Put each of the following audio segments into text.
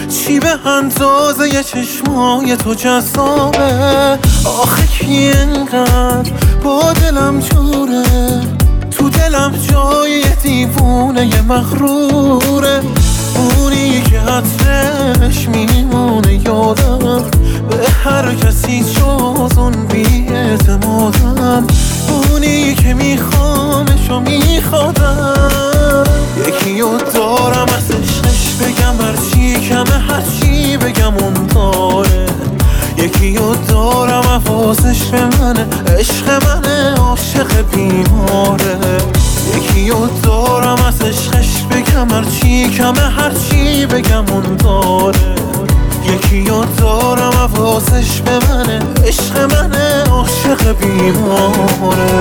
چی به اندازه یه چشمای تو جذابه؟ آخه کی انقدر با دلم جوره؟ تو دلم جای یه دیوونه یه مغروره، اونی که عطرش میمونه یادم، به هر کسی جز اون بی‌اعتمادم، اونی که میخوامش و میخوادم. یکی رو دارم از عشقش بگم هرچی کمه، هرچی بگم اون داره. یکی رو دارم حواسش به منه، عشق منه، عاشق بیماره. یکی رو دارم از عشقش بگم هرچی کمه، هرچی بگم اون داره. یکی رو دارم حواسش به منه، عشق منه، عاشق بیماره.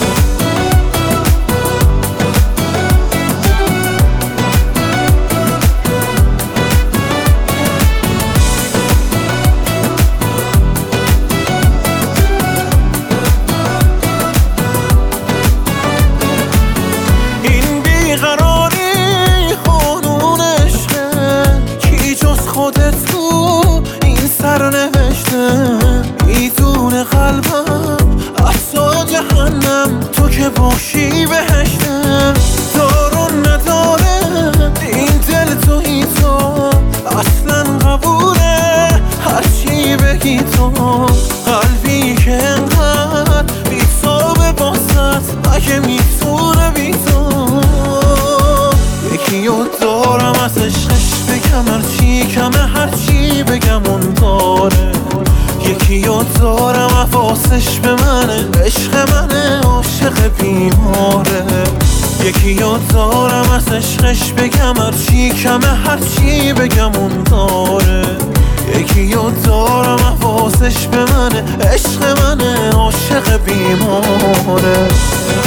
خودت تو این سرنوشته، میدونه قلبم احسا جهنم، تو که باشی بهشته. دارون نداره این دل توی تو، اصلا قبوله هرچی بگی تو. قلبی که انقدر بی‌تابه باست، اگه میتونه بی تو. یکی رو دارم از عشقش بگم هرچی کمه، هرچی بگم اون داره. یکی رو دارم حواسش به منه، عشق منه، عاشق بیماره. یکی رو دارم از عشقش بگم هرچی کمه، هرچی بگم اون داره. یکی رو دارم حواسش به منه، عشق منه، عاشق بیماره.